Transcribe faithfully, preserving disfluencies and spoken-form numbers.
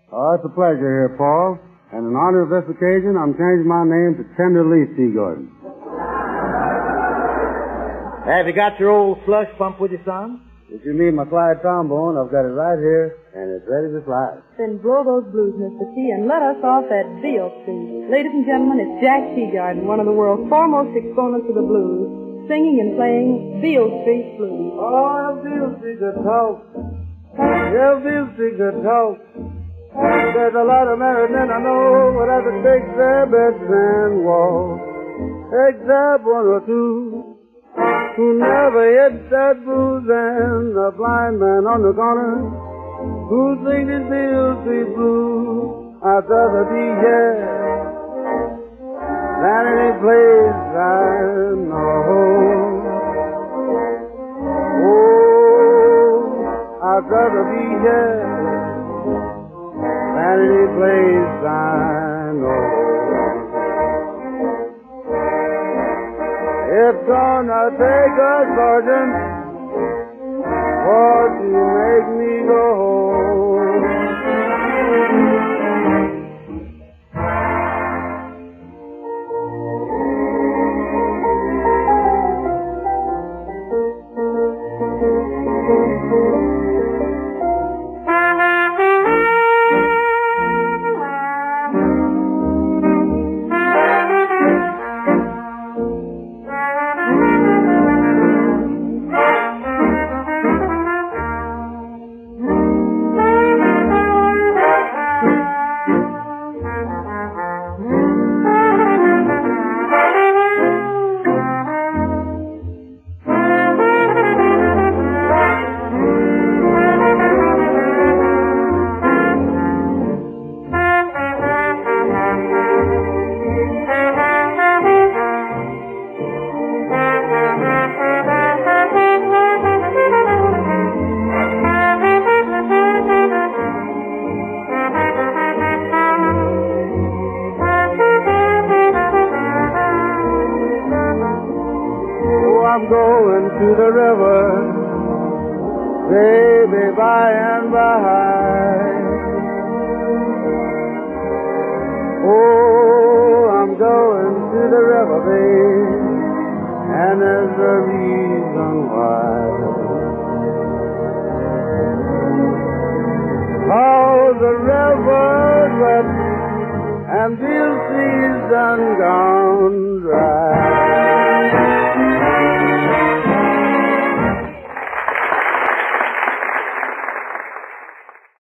Oh, it's a pleasure here, Paul. And in honor of this occasion, I'm changing my name to Tender Leaf T. Gordon. Have you got your old slush pump with you, son? If you mean my slide trombone, I've got it right here, and it's ready to slide. Then blow those blues, Mister T, and let us off at Beale Street. Ladies and gentlemen, it's Jack Teagarden, one of the world's foremost exponents of the blues, singing and playing Beale Street Blues. Oh, Beale Street could talk. Yeah, Beale Street could talk. There's a lot of married men I know would have to take their beds and walk, except one or two who never hit that blues, and a blind man on the corner who sings his Beale Street blues. I'd rather be here than any place I know. Oh, I'd rather be here than any place I know. It's gonna take a sergeant for to make me go home. I'm going to the river, baby, by and by. Oh, I'm going to the river, babe, and there's a reason why. Oh, the river's wet, and Beale Street's done gone dry.